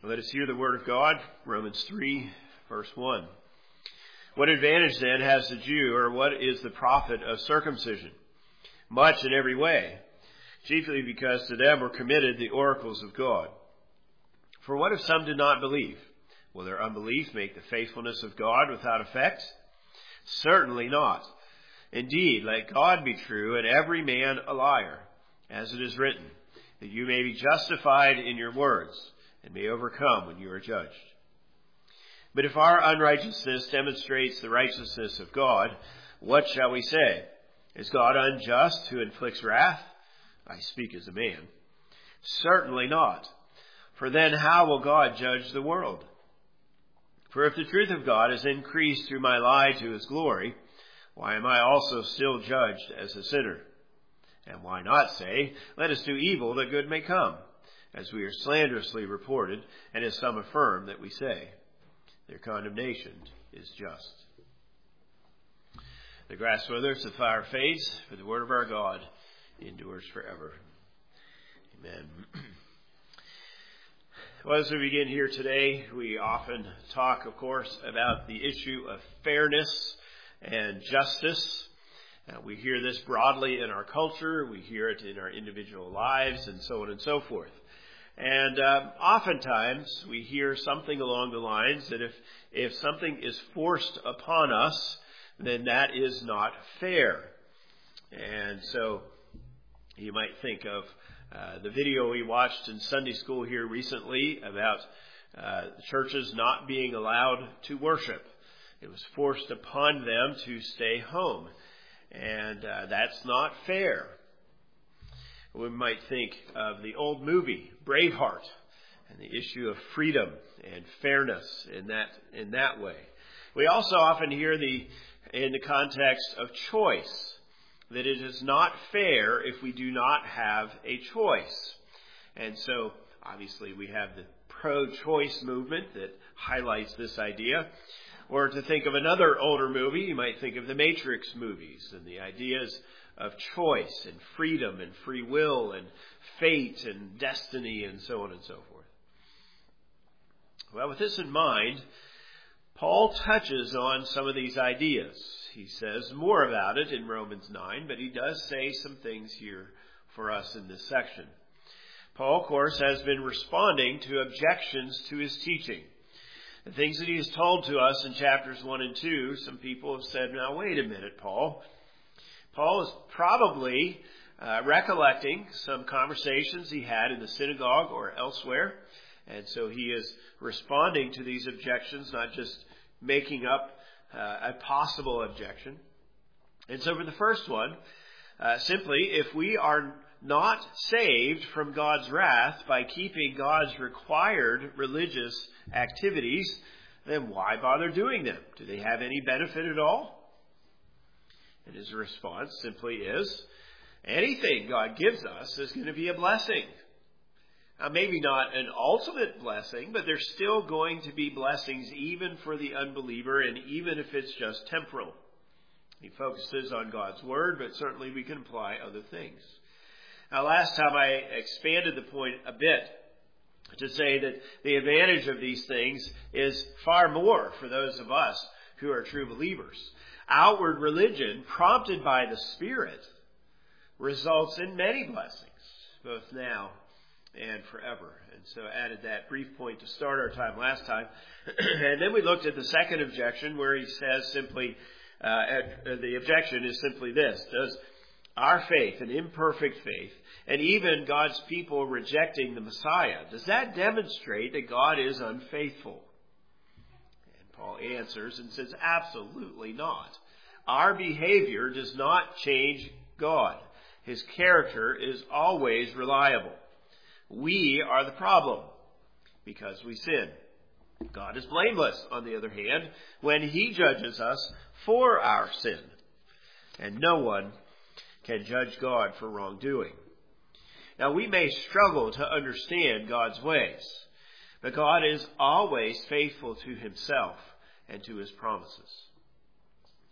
Let us hear the word of God, Romans 3, verse 1. What advantage then has the Jew, or what is the profit of circumcision? Much in every way, chiefly because to them were committed the oracles of God. For what if some did not believe? Will their unbelief make the faithfulness of God without effect? Certainly not. Indeed, let God be true and every man a liar, as it is written, that you may be justified in your words and may overcome when you are judged. But if our unrighteousness demonstrates the righteousness of God, what shall we say? Is God unjust who inflicts wrath? I speak as a man. Certainly not. For then how will God judge the world? For if the truth of God is increased through my lie to his glory, why am I also still judged as a sinner? And why not say, let us do evil that good may come, as we are slanderously reported, and as some affirm that we say. Their condemnation is just. The grass withers, the fire fades, but the word of our God endures forever. Amen. Well, as we begin here today, we often talk, of course, about the issue of fairness and justice. We hear this broadly in our culture. We hear it in our individual lives and so on and so forth. And oftentimes we hear something along the lines that if something is forced upon us, then that is not fair. And so you might think of the video we watched in Sunday school here recently about churches not being allowed to worship. It was forced upon them to stay home. And that's not fair. We might think of the old movie, Braveheart, and the issue of freedom and fairness in that way. We also often hear in the context of choice, that it is not fair if we do not have a choice. And so, obviously, we have the pro-choice movement that highlights this idea. Or to think of another older movie, you might think of the Matrix movies and the ideas of choice and freedom and free will and fate and destiny and so on and so forth. Well, with this in mind, Paul touches on some of these ideas. He says more about it in Romans 9, but he does say some things here for us in this section. Paul, of course, has been responding to objections to his teaching. The things that he has told to us in chapters 1 and 2, some people have said, now wait a minute, Paul. Paul is probably recollecting some conversations he had in the synagogue or elsewhere. And so he is responding to these objections, not just making up a possible objection. And so for the first one, simply, if we are not saved from God's wrath by keeping God's required religious activities, then why bother doing them? Do they have any benefit at all? And his response simply is, anything God gives us is going to be a blessing. Now, maybe not an ultimate blessing, but there's still going to be blessings even for the unbeliever, and even if it's just temporal. He focuses on God's word, but certainly we can apply other things. Now, last time I expanded the point a bit to say that the advantage of these things is far more for those of us who are true believers. Outward religion, prompted by the Spirit, results in many blessings, both now and forever. And so I added that brief point to start our time last time. And then we looked at the second objection, where he says simply, the objection is simply this: does our faith, an imperfect faith, and even God's people rejecting the Messiah, does that demonstrate that God is unfaithful? And Paul answers and says, absolutely not. Our behavior does not change God. His character is always reliable. We are the problem because we sin. God is blameless, on the other hand, when he judges us for our sin. And no one can judge God for wrongdoing. Now, we may struggle to understand God's ways, but God is always faithful to himself and to his promises.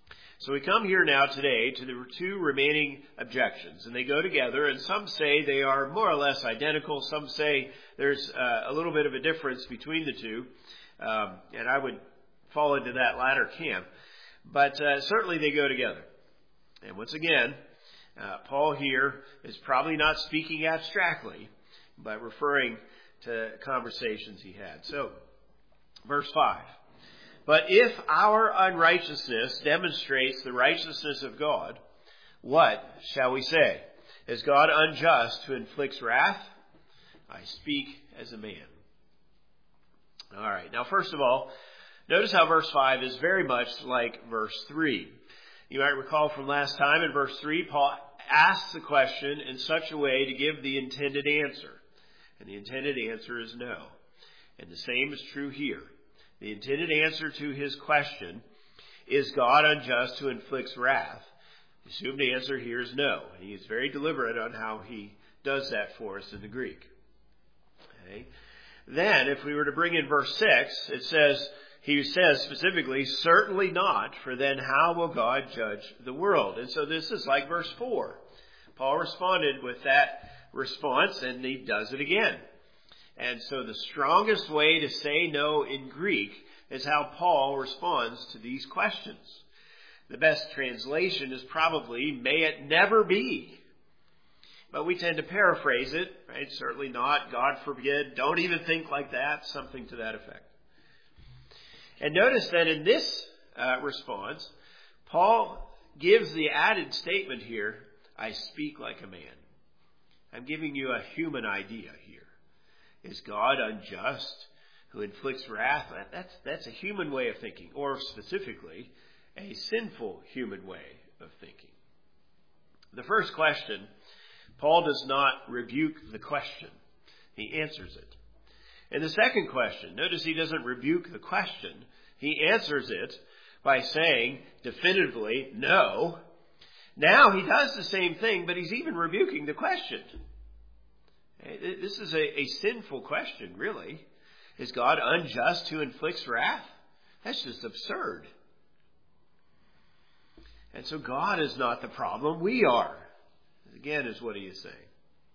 So we come here now today to the two remaining objections, and they go together, and some say they are more or less identical. Some say there's a little bit of a difference between the two, and I would fall into that latter camp. But certainly they go together. And once again, Paul here is probably not speaking abstractly, but referring to conversations he had. So, verse 5. But if our unrighteousness demonstrates the righteousness of God, what shall we say? Is God unjust who inflicts wrath? I speak as a man. All right. Now, first of all, notice how verse 5 is very much like verse 3. You might recall from last time in verse 3, Paul asks the question in such a way to give the intended answer. And the intended answer is no. And the same is true here. The intended answer to his question, is God unjust who inflicts wrath? The assumed answer here is no. He is very deliberate on how he does that for us in the Greek. Okay. Then, if we were to bring in verse 6, he says specifically, certainly not, for then how will God judge the world? And so this is like verse 4. Paul responded with that response, and he does it again. And so the strongest way to say no in Greek is how Paul responds to these questions. The best translation is probably, may it never be. But we tend to paraphrase it, right? Certainly not, God forbid, don't even think like that, something to that effect. And notice that in this response, Paul gives the added statement here, I speak like a man. I'm giving you a human idea here. Is God unjust who inflicts wrath? That's a human way of thinking, or specifically, a sinful human way of thinking. The first question, Paul does not rebuke the question. He answers it. And the second question, notice he doesn't rebuke the question. He answers it by saying definitively, no. Now he does the same thing, but he's even rebuking the question. This is a sinful question, really. Is God unjust who inflicts wrath? That's just absurd. And so God is not the problem, we are. Again, is what he is saying.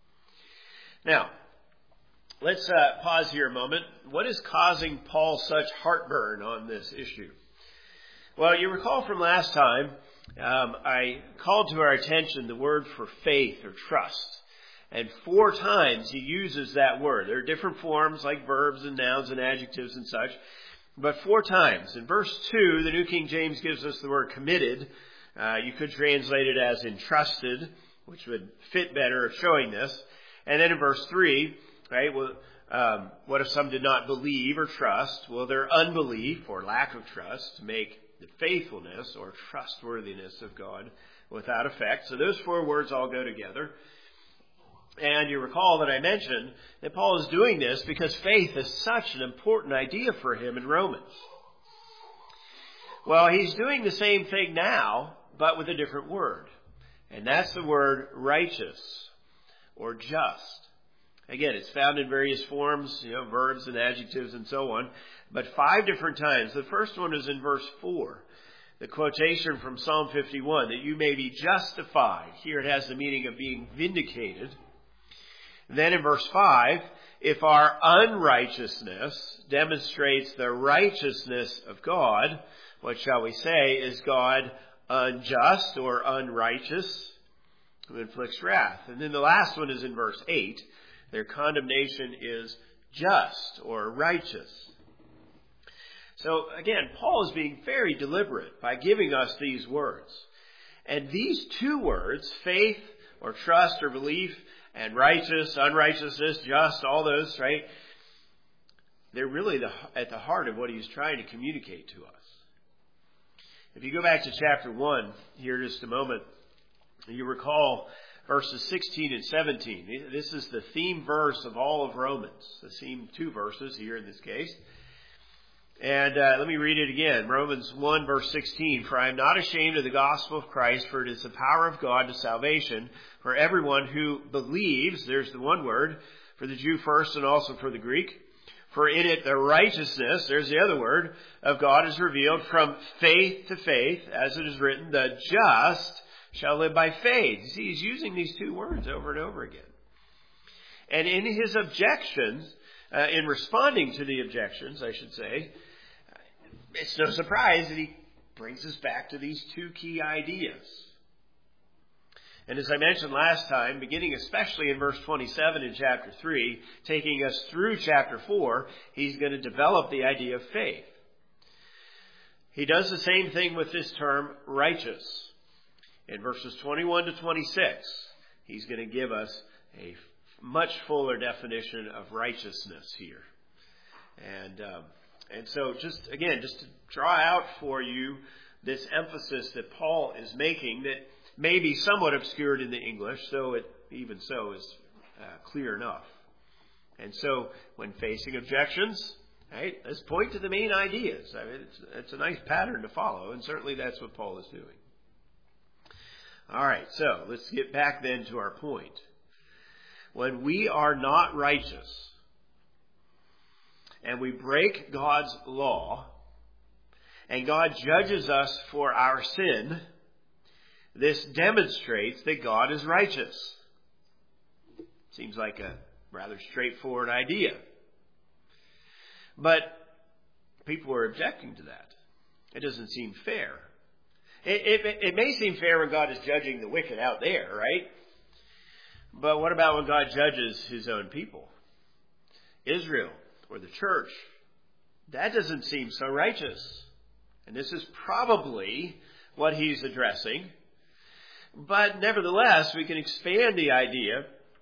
Now, let's pause here a moment. What is causing Paul such heartburn on this issue? Well, you recall from last time, I called to our attention the word for faith or trust. And 4 times he uses that word. There are different forms like verbs and nouns and adjectives and such. But 4 times. In verse 2, the New King James gives us the word committed. You could translate it as entrusted, which would fit better showing this. And then in verse 3, right, what if some did not believe or trust? Well, their unbelief or lack of trust make the faithfulness or trustworthiness of God without effect. So those 4 words all go together. And you recall that I mentioned that Paul is doing this because faith is such an important idea for him in Romans. Well, he's doing the same thing now, but with a different word. And that's the word righteous or just. Again, it's found in various forms, verbs and adjectives and so on, but 5 different times. The first one is in verse 4. The quotation from Psalm 51, that you may be justified. Here it has the meaning of being vindicated. Then in verse 5, if our unrighteousness demonstrates the righteousness of God, what shall we say? Is God unjust or unrighteous who inflicts wrath? And then the last one is in verse 8. Their condemnation is just or righteous. So again, Paul is being very deliberate by giving us these words. And these 2 words, faith or trust or belief, and righteous, unrighteousness, just, all those, right? They're really at the heart of what he's trying to communicate to us. If you go back to chapter 1 here just a moment, you recall verses 16 and 17. This is the theme verse of all of Romans. The theme 2 verses here in this case. And let me read it again. Romans 1 verse 16. For I am not ashamed of the gospel of Christ, for it is the power of God to salvation for everyone who believes. There's the one word, for the Jew first and also for the Greek. For in it the righteousness, there's the other word, of God is revealed from faith to faith, as it is written, the just shall live by faith. See, he's using these two words over and over again. And in his objections, in responding to the objections, I should say, it's no surprise that he brings us back to these two key ideas. And as I mentioned last time, beginning especially in verse 27 in chapter 3, taking us through chapter 4, he's going to develop the idea of faith. He does the same thing with this term, righteous. In verses 21 to 26, he's going to give us a much fuller definition of righteousness here. And so just to draw out for you this emphasis that Paul is making that may be somewhat obscured in the English, though it even so is clear enough. And so when facing objections, right, let's point to the main ideas. I mean, it's a nice pattern to follow, and certainly that's what Paul is doing. All right, so let's get back then to our point. When we are not righteous and we break God's law and God judges us for our sin, this demonstrates that God is righteous. Seems like a rather straightforward idea. But people are objecting to that. It doesn't seem fair. It may seem fair when God is judging the wicked out there, right? But what about when God judges his own people? Israel or the church? That doesn't seem so righteous. And this is probably what he's addressing. But nevertheless, we can expand the idea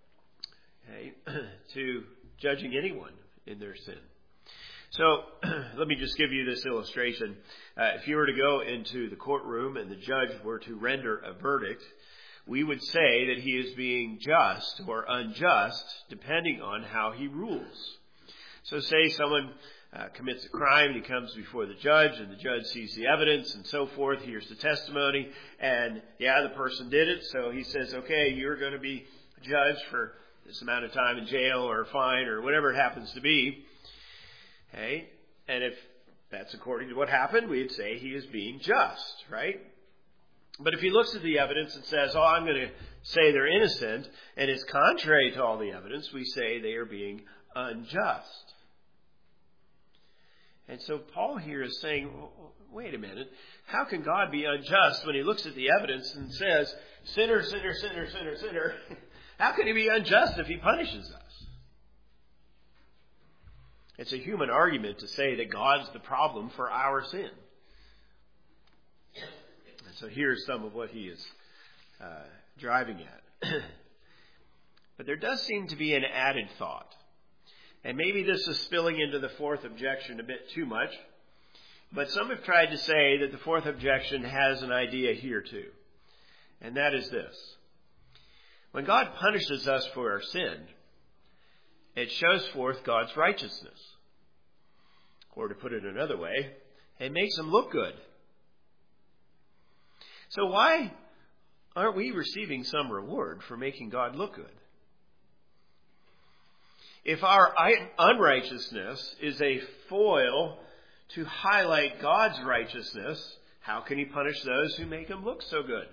to judging anyone in their sin. So let me just give you this illustration. If you were to go into the courtroom and the judge were to render a verdict, we would say that he is being just or unjust depending on how he rules. So say someone commits a crime and he comes before the judge and the judge sees the evidence and so forth, hears the testimony, and the person did it, so he says, okay, you're going to be judged for this amount of time in jail or fine or whatever it happens to be. Okay? And if that's according to what happened, we'd say he is being just, right? But if he looks at the evidence and says, I'm going to say they're innocent, and it's contrary to all the evidence, we say they are being unjust. And so Paul here is saying, wait a minute, how can God be unjust when he looks at the evidence and says, sinner, sinner, sinner, sinner, sinner? How can he be unjust if he punishes us? It's a human argument to say that God's the problem for our sin. And so here's some of what he is driving at. But there does seem to be an added thought. And maybe this is spilling into the fourth objection a bit too much. But some have tried to say that the fourth objection has an idea here too. And that is this. When God punishes us for our sin, it shows forth God's righteousness. Or to put it another way, it makes him look good. So why aren't we receiving some reward for making God look good? If our unrighteousness is a foil to highlight God's righteousness, how can he punish those who make him look so good?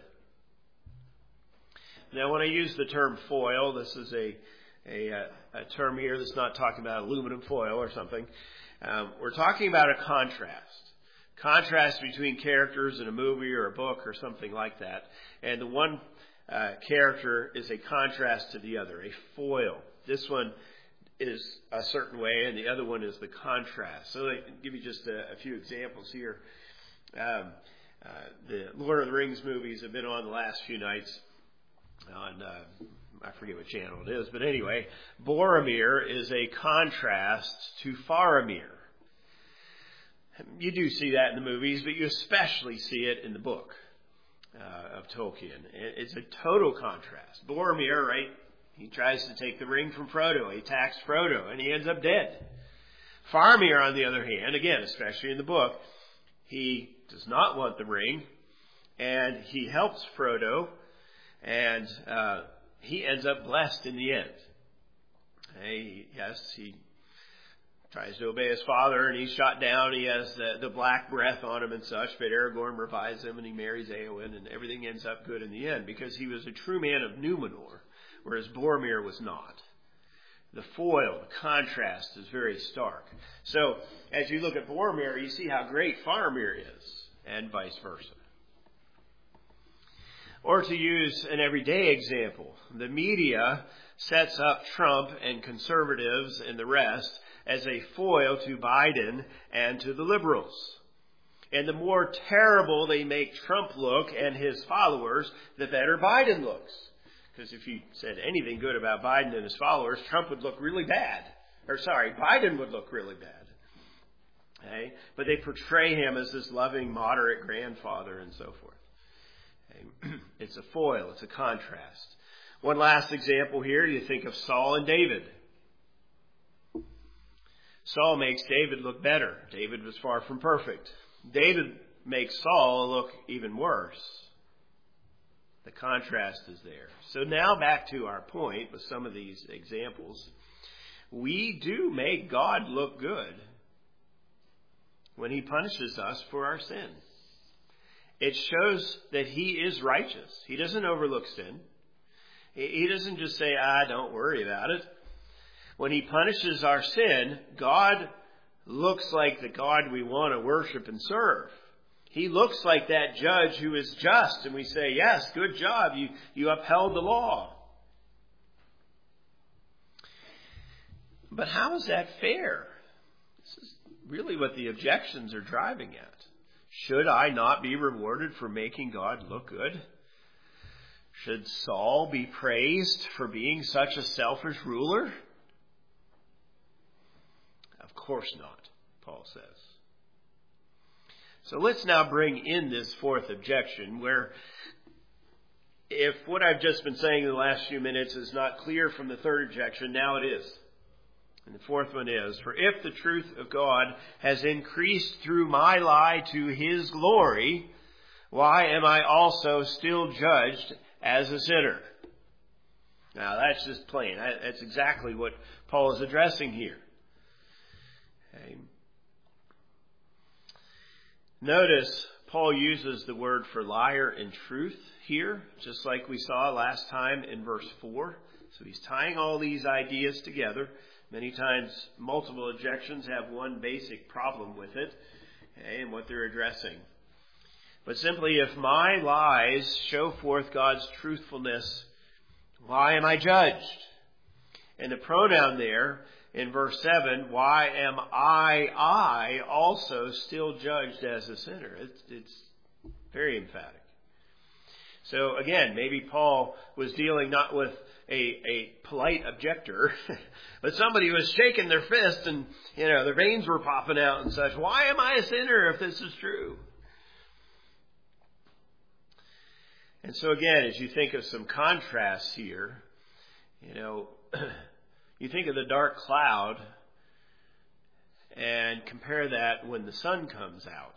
Now, when I use the term foil, this is a term here that's not talking about aluminum foil or something. We're talking about a contrast between characters in a movie or a book or something like that. And the one character is a contrast to the other, a foil. This one is a certain way, and the other one is the contrast. So let me give you just a few examples here. The Lord of the Rings movies have been on the last few nights on, I forget what channel it is, but anyway, Boromir is a contrast to Faramir. You do see that in the movies, but you especially see it in the book of Tolkien. It's a total contrast. Boromir, right? He tries to take the ring from Frodo. He attacks Frodo, and he ends up dead. Faramir, on the other hand, again, especially in the book, he does not want the ring, and he helps Frodo, and he ends up blessed in the end. He tries to obey his father, and he's shot down. He has the black breath on him and such, but Aragorn revives him, and he marries Éowyn, and everything ends up good in the end, because he was a true man of Númenor, whereas Boromir was not. The foil, the contrast is very stark. So, as you look at Boromir, you see how great Faramir is, and vice versa. Or to use an everyday example, the media sets up Trump and conservatives and the rest as a foil to Biden and to the liberals. And the more terrible they make Trump look and his followers, the better Biden looks. Because if you said anything good about Biden and his followers, Trump would look really bad. Biden would look really bad. Okay? But they portray him as this loving, moderate grandfather and so forth. Okay? It's a foil. It's a contrast. One last example here. You think of Saul and David. Saul makes David look better. David was far from perfect. David makes Saul look even worse. The contrast is there. So now back to our point with some of these examples. We do make God look good when he punishes us for our sin. It shows that he is righteous. He doesn't overlook sin. He doesn't just say, don't worry about it. When he punishes our sin, God looks like the God we want to worship and serve. He looks like that judge who is just, and we say, yes, good job, you upheld the law. But how is that fair? This is really what the objections are driving at. Should I not be rewarded for making God look good? Should Saul be praised for being such a selfish ruler? Of course not, Paul says. So let's now bring in this fourth objection, where if what I've just been saying in the last few minutes is not clear from the third objection, now it is. And the fourth one is, for if the truth of God has increased through my lie to his glory, why am I also still judged as a sinner? Now that's just plain. That's exactly what Paul is addressing here. Okay. Notice Paul uses the word for liar and truth here, just like we saw last time in verse 4. So he's tying all these ideas together. Many times multiple objections have one basic problem with it, okay, and what they're addressing. But simply, if my lies show forth God's truthfulness, why am I judged? And the pronoun there in verse 7, why am I also still judged as a sinner? It's very emphatic. So again, maybe Paul was dealing not with a polite objector, but somebody who was shaking their fist and, their veins were popping out and such. Why am I a sinner if this is true? And so again, as you think of some contrasts here, you think of the dark cloud and compare that when the sun comes out.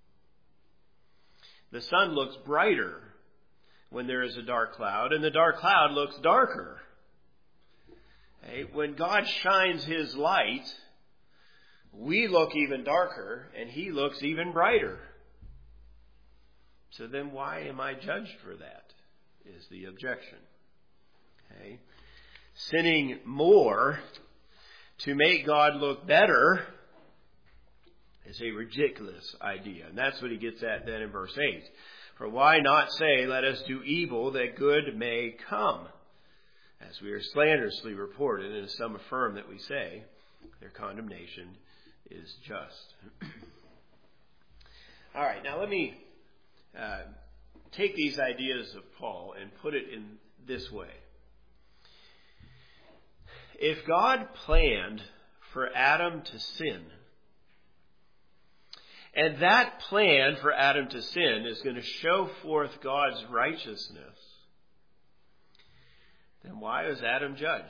The sun looks brighter when there is a dark cloud, and the dark cloud looks darker. Okay? When God shines his light, we look even darker, and he looks even brighter. So then why am I judged for that, is the objection. Okay? Sinning more to make God look better is a ridiculous idea. And that's what he gets at then in verse 8. For why not say, let us do evil that good may come? As we are slanderously reported, and as some affirm that we say, their condemnation is just. All right, now let me take these ideas of Paul and put it in this way. If God planned for Adam to sin, and that plan for Adam to sin is going to show forth God's righteousness, then why is Adam judged?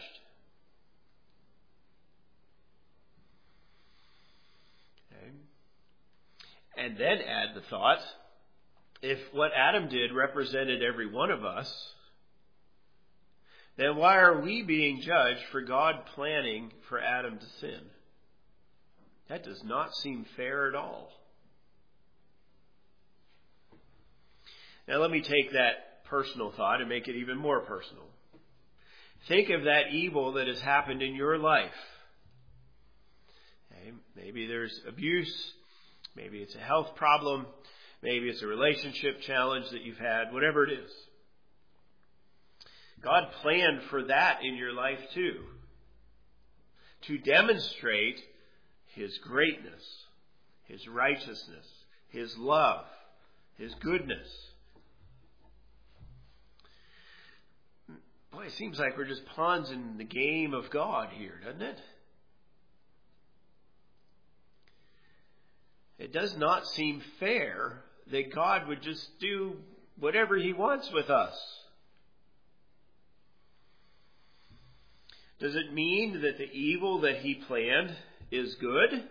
Okay. And then add the thought, if what Adam did represented every one of us, then why are we being judged for God planning for Adam to sin? That does not seem fair at all. Now let me take that personal thought and make it even more personal. Think of that evil that has happened in your life. Okay? Maybe there's abuse. Maybe it's a health problem. Maybe it's a relationship challenge that you've had. Whatever it is. God planned for that in your life too. To demonstrate His greatness, His righteousness, His love, His goodness. Boy, it seems like we're just pawns in the game of God here, doesn't it? It does not seem fair that God would just do whatever He wants with us. Does it mean that the evil that He planned is good?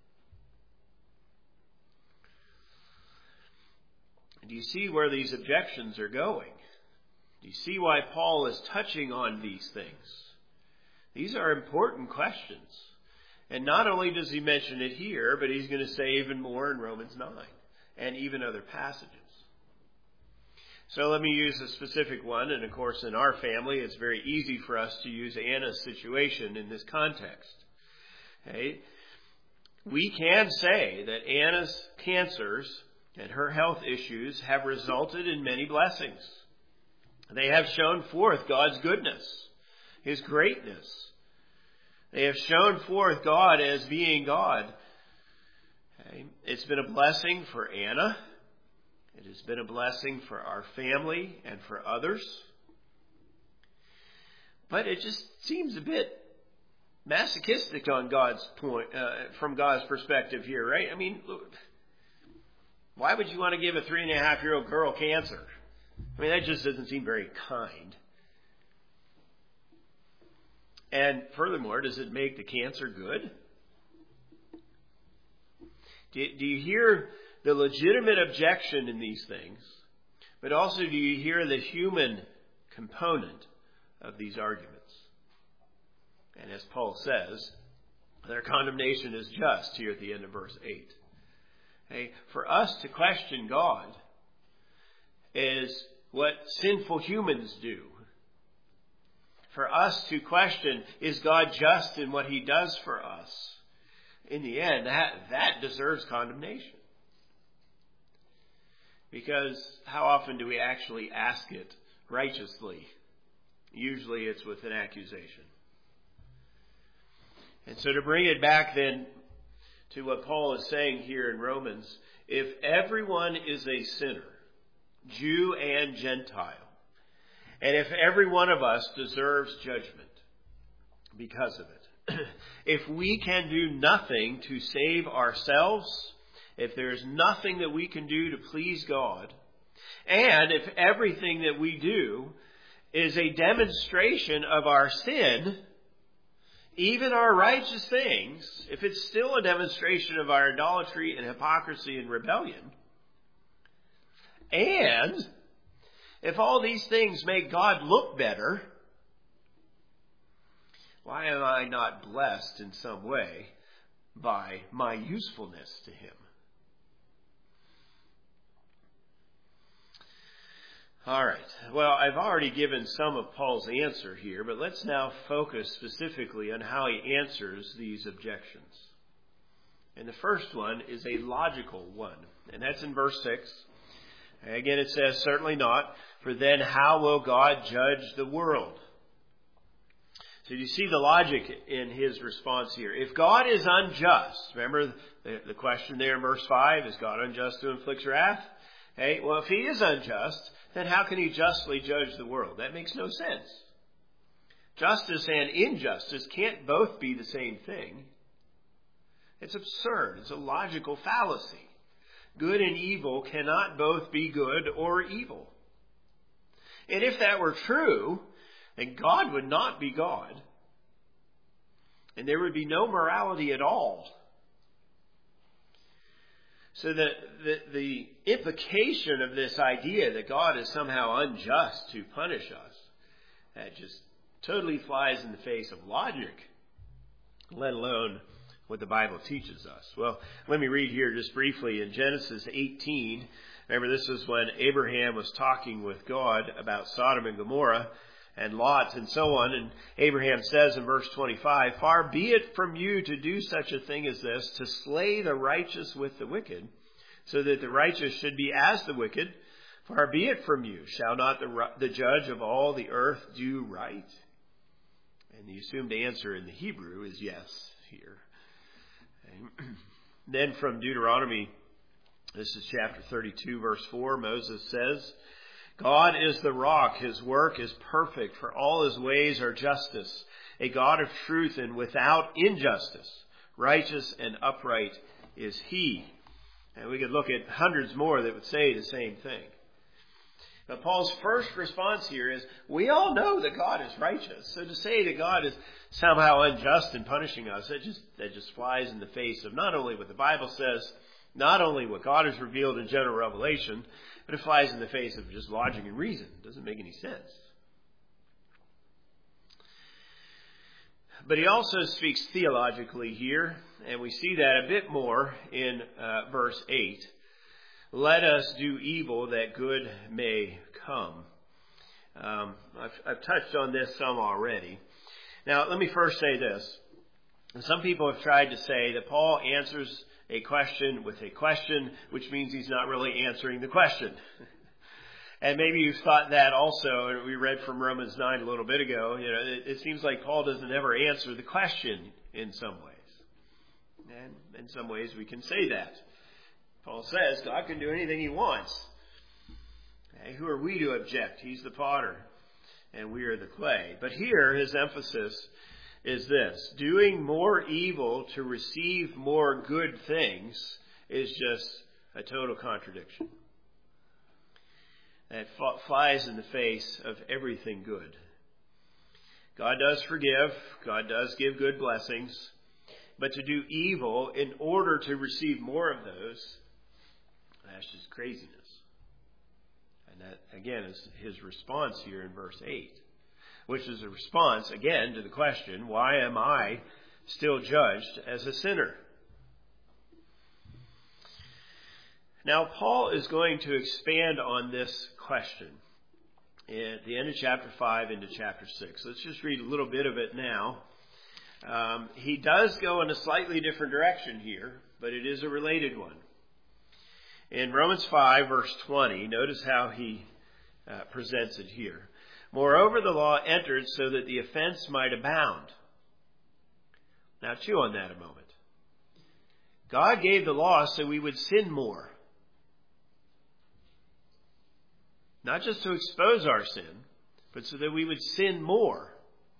Do you see where these objections are going? Do you see why Paul is touching on these things? These are important questions. And not only does he mention it here, but he's going to say even more in Romans 9 and even other passages. So let me use a specific one. And of course, in our family, it's very easy for us to use Anna's situation in this context. Okay? We can say that Anna's cancers and her health issues have resulted in many blessings. They have shown forth God's goodness, His greatness. They have shown forth God as being God. Okay? It's been a blessing for Anna. It has been a blessing for our family and for others. But it just seems a bit masochistic on God's point, from God's perspective here, right? I mean, why would you want to give a 3.5-year-old girl cancer? I mean, that just doesn't seem very kind. And furthermore, does it make the cancer good? Do you hear the legitimate objection in these things? But also, do you hear the human component of these arguments? And as Paul says, their condemnation is just here at the end of verse 8. Okay? For us to question God is what sinful humans do. For us to question, is God just in what He does for us? In the end, that deserves condemnation. Because how often do we actually ask it righteously? Usually it's with an accusation. And so to bring it back then to what Paul is saying here in Romans, if everyone is a sinner, Jew and Gentile, and if every one of us deserves judgment because of it, if we can do nothing to save ourselves, if there's nothing that we can do to please God, and if everything that we do is a demonstration of our sin, even our righteous things, if it's still a demonstration of our idolatry and hypocrisy and rebellion, and if all these things make God look better, why am I not blessed in some way by my usefulness to Him? All right. Well, I've already given some of Paul's answer here, but let's now focus specifically on how he answers these objections. And the first one is a logical one, and that's in verse 6. Again, it says, certainly not, for then how will God judge the world? So you see the logic in his response here. If God is unjust, remember the question there in verse 5, is God unjust to inflict wrath? Hey, well, if He is unjust, then how can He justly judge the world? That makes no sense. Justice and injustice can't both be the same thing. It's absurd. It's a logical fallacy. Good and evil cannot both be good or evil. And if that were true, then God would not be God. And there would be no morality at all. So the implication of this idea that God is somehow unjust to punish us, that just totally flies in the face of logic, let alone what the Bible teaches us? Well, let me read here just briefly in Genesis 18. Remember, this is when Abraham was talking with God about Sodom and Gomorrah and Lot and so on. And Abraham says in verse 25, "Far be it from you to do such a thing as this, to slay the righteous with the wicked, so that the righteous should be as the wicked. Far be it from you. Shall not the judge of all the earth do right?" And the assumed answer in the Hebrew is yes here. And then from Deuteronomy, this is chapter 32, verse 4, Moses says, "God is the rock. His work is perfect, for all his ways are justice. A God of truth and without injustice. Righteous and upright is he." And we could look at hundreds more that would say the same thing. But Paul's first response here is, we all know that God is righteous. So to say that God is somehow unjust in punishing us, that just flies in the face of not only what the Bible says, not only what God has revealed in general revelation, but it flies in the face of just logic and reason. It doesn't make any sense. But he also speaks theologically here, and we see that a bit more in verse 8. "Let us do evil that good may come." I've touched on this some already. Now, let me first say this. Some people have tried to say that Paul answers a question with a question, which means he's not really answering the question. And maybe you've thought that also. We read from Romans 9 a little bit ago. It seems like Paul doesn't ever answer the question in some ways. And in some ways we can say that. Paul says God can do anything he wants. Okay, who are we to object? He's the potter and we are the clay. But here his emphasis is this: doing more evil to receive more good things is just a total contradiction. That flies in the face of everything good. God does forgive. God does give good blessings. But to do evil in order to receive more of those, that's just craziness. And that, again, is his response here in verse 8, which is a response, again, to the question, why am I still judged as a sinner? Now, Paul is going to expand on this question at the end of chapter 5 into chapter 6. Let's just read a little bit of it now. He does go in a slightly different direction here, but it is a related one. In Romans 5, verse 20, notice how he presents it here. "Moreover, the law entered so that the offense might abound." Now, chew on that a moment. God gave the law so we would sin more. Not just to expose our sin, but so that we would sin more.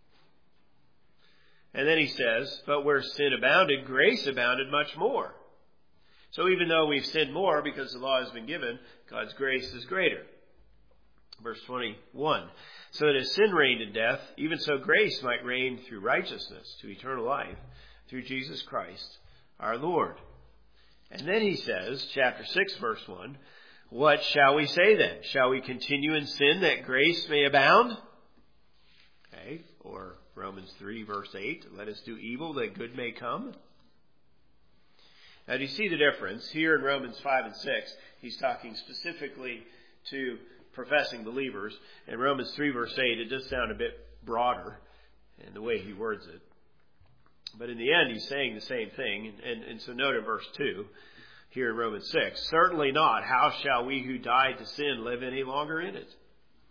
And then he says, "But where sin abounded, grace abounded much more." So even though we've sinned more because the law has been given, God's grace is greater. Verse 21, "So that as sin reigned in death, even so grace might reign through righteousness to eternal life, through Jesus Christ our Lord." And then he says, chapter 6, verse 1, "What shall we say then? Shall we continue in sin that grace may abound?" Okay. Or Romans 3, verse 8, "Let us do evil that good may come." Now, do you see the difference? Here in Romans 5 and 6, he's talking specifically to professing believers. In Romans 3, verse 8, it does sound a bit broader in the way he words it. But in the end, he's saying the same thing. And so note in verse 2, here in Romans 6, "Certainly not. How shall we who died to sin live any longer in it?"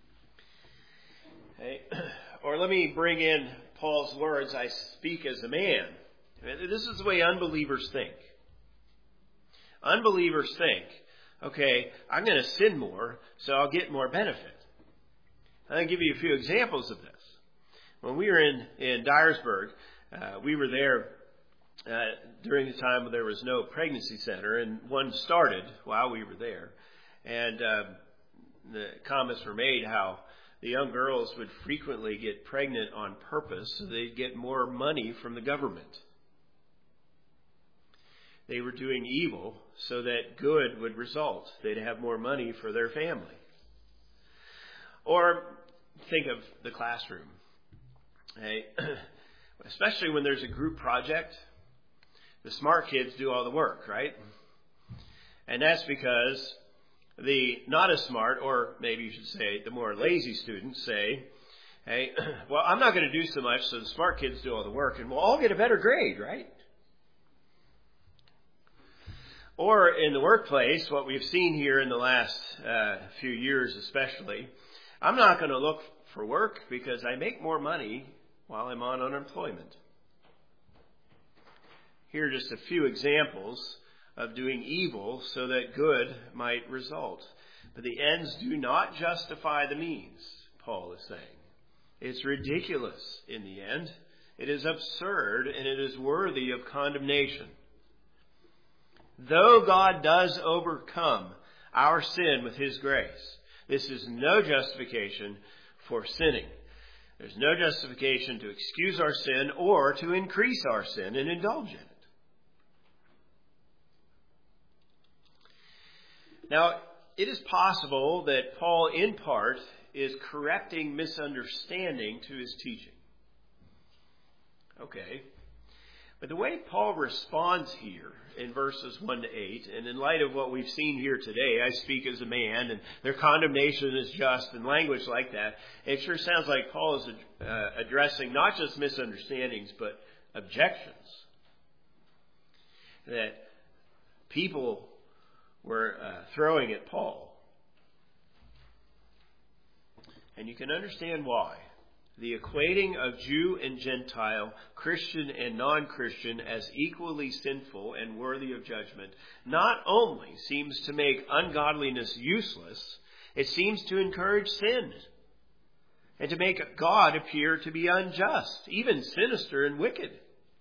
Okay. Or let me bring in Paul's words, "I speak as a man." This is the way unbelievers think. Unbelievers think, okay, I'm going to sin more, so I'll get more benefit. I'm going to give you a few examples of this. When we were in Dyersburg, we were there during the time when there was no pregnancy center, and one started while we were there. And the comments were made how the young girls would frequently get pregnant on purpose so they'd get more money from the government. They were doing evil so that good would result. They'd have more money for their family. Or think of the classroom. Especially when there's a group project. the smart kids do all the work, right? And that's because the not as smart, or maybe you should say the more lazy students say, hey, well, I'm not going to do so much, so the smart kids do all the work, and we'll all get a better grade, right? Or in the workplace, what we've seen here in the last few years especially, I'm not going to look for work because I make more money while I'm on unemployment. Here are just a few examples of doing evil so that good might result. But the ends do not justify the means, Paul is saying. It's ridiculous in the end. It is absurd and it is worthy of condemnation. Though God does overcome our sin with His grace, this is no justification for sinning. There's no justification to excuse our sin or to increase our sin and indulge in it. Now, it is possible that Paul, in part, is correcting misunderstanding to his teaching. Okay. But the way Paul responds here in verses 1 to 8, and in light of what we've seen here today, I speak as a man, and their condemnation is just, and language like that, it sure sounds like Paul is addressing not just misunderstandings, but objections. That people were throwing at Paul. And you can understand why. The equating of Jew and Gentile, Christian and non-Christian as equally sinful and worthy of judgment not only seems to make ungodliness useless, it seems to encourage sin and to make God appear to be unjust, even sinister and wicked.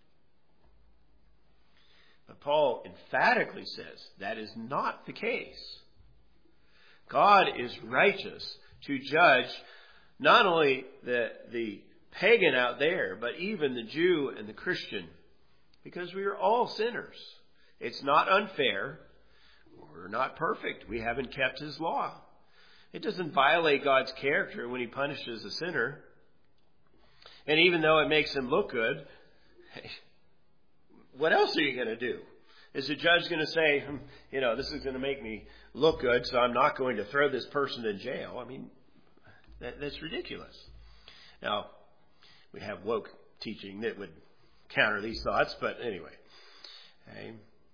But Paul emphatically says that is not the case. God is righteous to judge not only the pagan out there, but even the Jew and the Christian, because we are all sinners. It's not unfair. We're not perfect. We haven't kept His law. It doesn't violate God's character when He punishes a sinner. And even though it makes him look good, hey, what else are you going to do? Is the judge going to say, this is going to make me look good, so I'm not going to throw this person in jail? I mean, that's ridiculous. Now, we have woke teaching that would counter these thoughts, but anyway. Okay.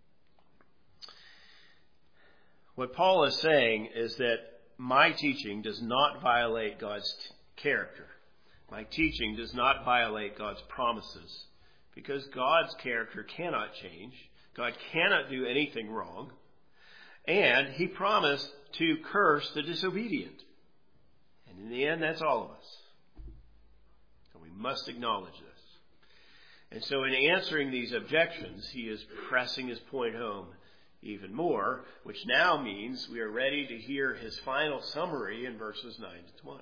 What Paul is saying is that my teaching does not violate God's character. My teaching does not violate God's promises, because God's character cannot change. God cannot do anything wrong. And He promised to curse the disobedient. And in the end, that's all of us. So we must acknowledge this. And so in answering these objections, he is pressing his point home even more, which now means we are ready to hear his final summary in verses 9 to 20.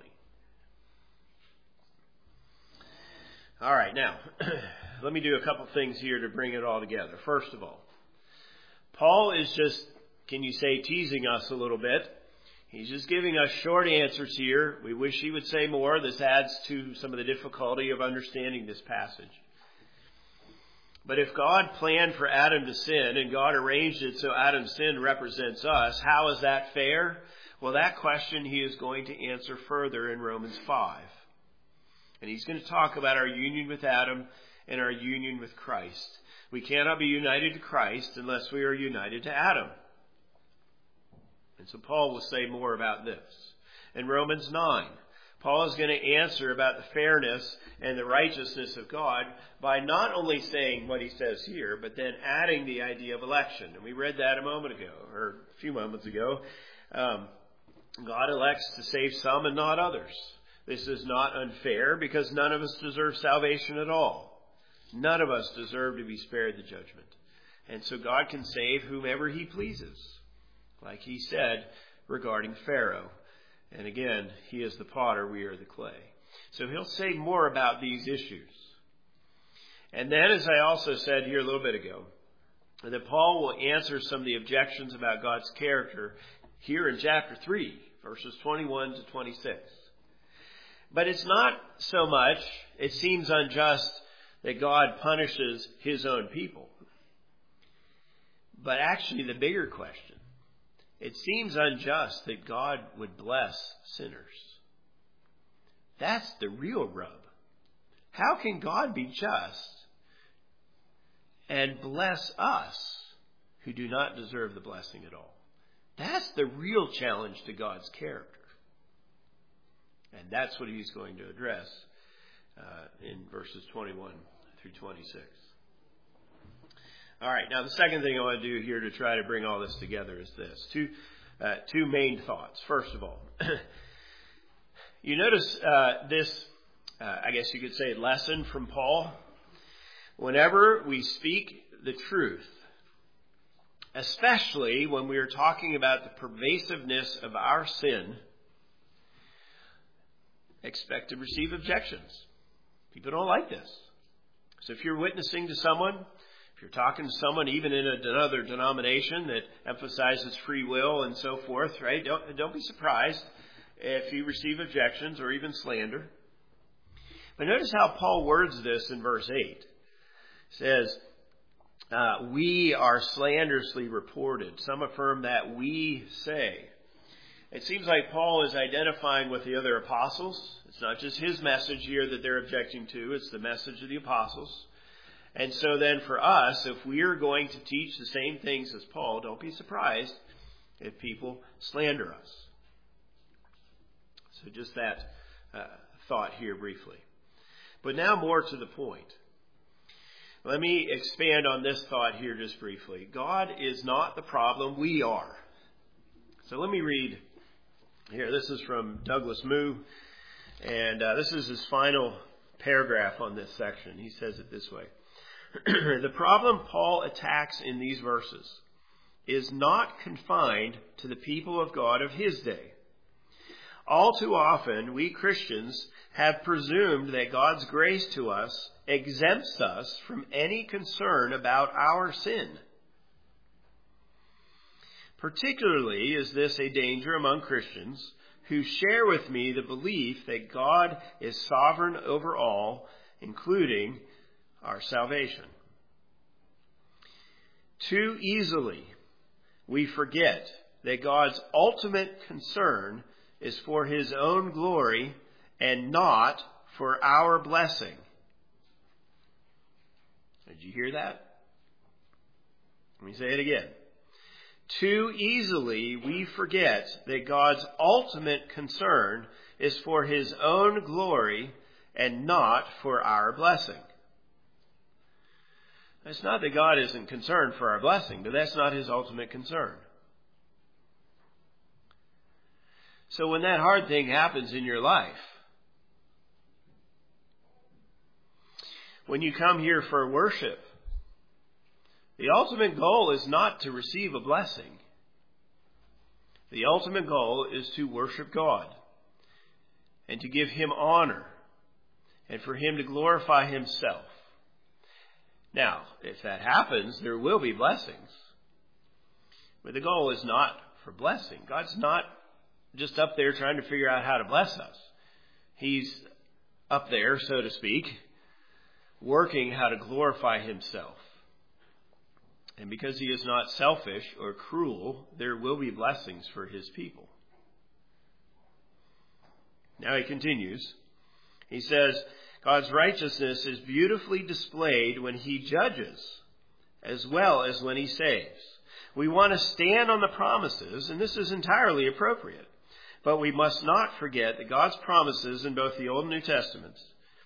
All right, now, let me do a couple things here to bring it all together. First of all, Paul is just, can you say, teasing us a little bit. He's just giving us short answers here. We wish he would say more. This adds to some of the difficulty of understanding this passage. But if God planned for Adam to sin and God arranged it so Adam's sin represents us, how is that fair? Well, that question he is going to answer further in Romans 5. And he's going to talk about our union with Adam and our union with Christ. We cannot be united to Christ unless we are united to Adam. And so Paul will say more about this. In Romans 9, Paul is going to answer about the fairness and the righteousness of God by not only saying what he says here, but then adding the idea of election. And we read that a moment ago, or a few moments ago. God elects to save some and not others. This is not unfair because none of us deserve salvation at all. None of us deserve to be spared the judgment. And so God can save whomever he pleases, like he said regarding Pharaoh. And again, he is the potter, we are the clay. So he'll say more about these issues. And then, as I also said here a little bit ago, that Paul will answer some of the objections about God's character here in chapter 3, verses 21 to 26. But it's not so much, it seems unjust that God punishes his own people. But actually the bigger question, it seems unjust that God would bless sinners. That's the real rub. How can God be just and bless us who do not deserve the blessing at all? That's the real challenge to God's character. And that's what he's going to address in verses 21 through 26. All right, now the second thing I want to do here to try to bring all this together is this. Two main thoughts. First of all, you notice this, I guess you could say, lesson from Paul. Whenever we speak the truth, especially when we are talking about the pervasiveness of our sin, expect to receive objections. People don't like this. So if you're witnessing to someone, if you're talking to someone even in another denomination that emphasizes free will and so forth, right? Don't be surprised if you receive objections or even slander. But notice how Paul words this in verse 8. It says, we are slanderously reported. Some affirm that we say. It seems like Paul is identifying with the other apostles. It's not just his message here that they're objecting to. It's the message of the apostles. And so then for us, if we are going to teach the same things as Paul, don't be surprised if people slander us. So just that thought here briefly. But now more to the point. Let me expand on this thought here just briefly. God is not the problem, we are. So let me read here. This is from Douglas Moo, and this is his final paragraph on this section. He says it this way. The problem Paul attacks in these verses is not confined to the people of God of his day. All too often, we Christians have presumed that God's grace to us exempts us from any concern about our sin. Particularly is this a danger among Christians who share with me the belief that God is sovereign over all, including our salvation. Too easily we forget that God's ultimate concern is for his own glory and not for our blessing. Did you hear that? Let me say it again. Too easily we forget that God's ultimate concern is for his own glory and not for our blessing. It's not that God isn't concerned for our blessing, but that's not his ultimate concern. So when that hard thing happens in your life, when you come here for worship, the ultimate goal is not to receive a blessing. The ultimate goal is to worship God and to give him honor and for him to glorify himself. Now, if that happens, there will be blessings. But the goal is not for blessing. God's not just up there trying to figure out how to bless us. He's up there, so to speak, working how to glorify himself. And because he is not selfish or cruel, there will be blessings for his people. Now he continues. He says, God's righteousness is beautifully displayed when he judges as well as when he saves. We want to stand on the promises, and this is entirely appropriate. But we must not forget that God's promises in both the Old and New Testaments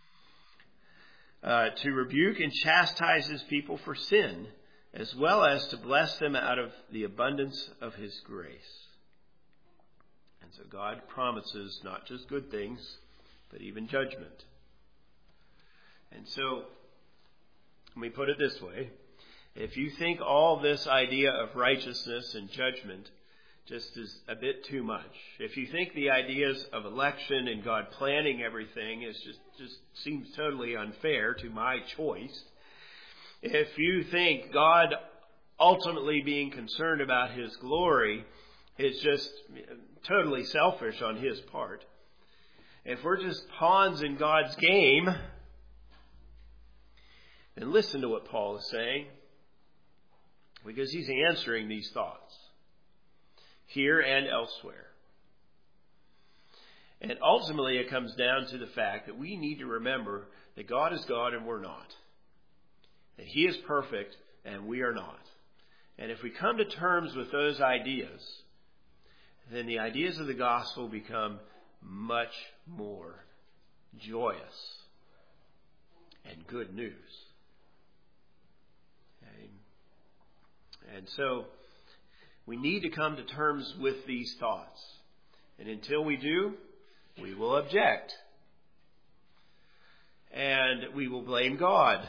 to rebuke and chastise his people for sin, as well as to bless them out of the abundance of his grace. And so God promises not just good things, but even judgment. And so, let me put it this way. If you think all this idea of righteousness and judgment just is a bit too much, if you think the ideas of election and God planning everything is just seems totally unfair to my choice, if you think God ultimately being concerned about his glory is just totally selfish on his part, if we're just pawns in God's game, then listen to what Paul is saying. because he's answering these thoughts here and elsewhere. And ultimately it comes down to the fact that we need to remember that God is God and we're not. That he is perfect and we are not. And if we come to terms with those ideas, then the ideas of the gospel become much more joyous and good news. And so we need to come to terms with these thoughts. And until we do, we will object. And we will blame God.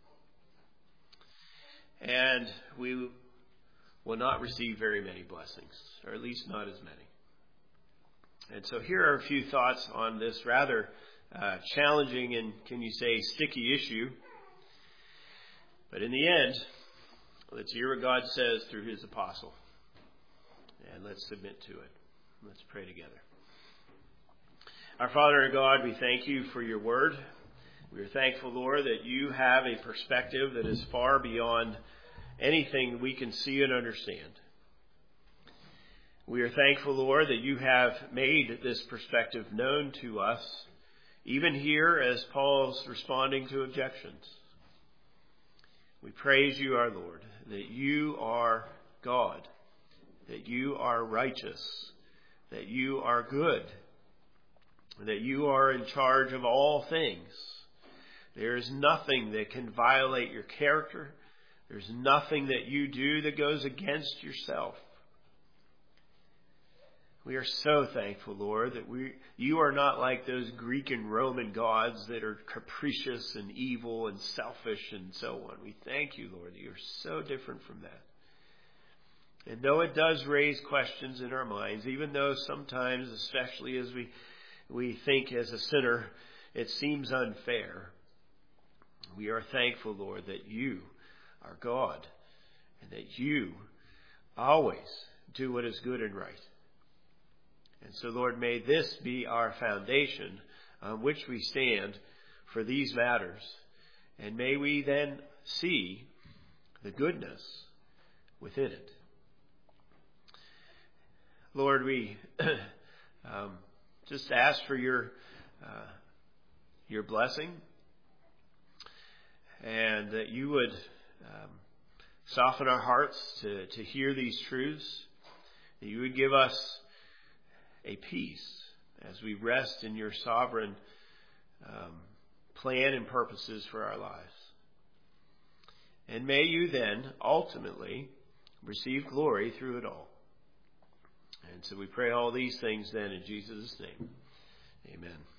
And we will not receive very many blessings, or at least not as many. And so here are a few thoughts on this rather challenging and, can you say, sticky issue. But in the end, let's hear what God says through his apostle. And let's submit to it. Let's pray together. Our Father and God, we thank you for your word. We are thankful, Lord, that you have a perspective that is far beyond anything we can see and understand. We are thankful, Lord, that you have made this perspective known to us, even here as Paul's responding to objections. We praise you, our Lord, that you are God, that you are righteous, that you are good, that you are in charge of all things. There is nothing that can violate your character. There's nothing that you do that goes against yourself. We are so thankful, Lord, that you are not like those Greek and Roman gods that are capricious and evil and selfish and so on. We thank you, Lord, that you're so different from that. And though it does raise questions in our minds, even though sometimes, especially as we think as a sinner, it seems unfair, we are thankful, Lord, that you are God and that you always do what is good and right. And so, Lord, may this be our foundation on which we stand for these matters. And may we then see the goodness within it. Lord, we just ask for your blessing, and that you would soften our hearts to hear these truths, that you would give us a peace as we rest in your sovereign plan and purposes for our lives. And may you then ultimately receive glory through it all. And so we pray all these things then in Jesus' name. Amen.